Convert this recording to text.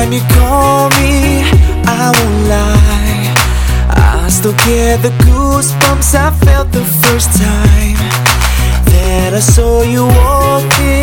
time you call me, I won't lie, I still get the goosebumps I felt the first time that I saw you walking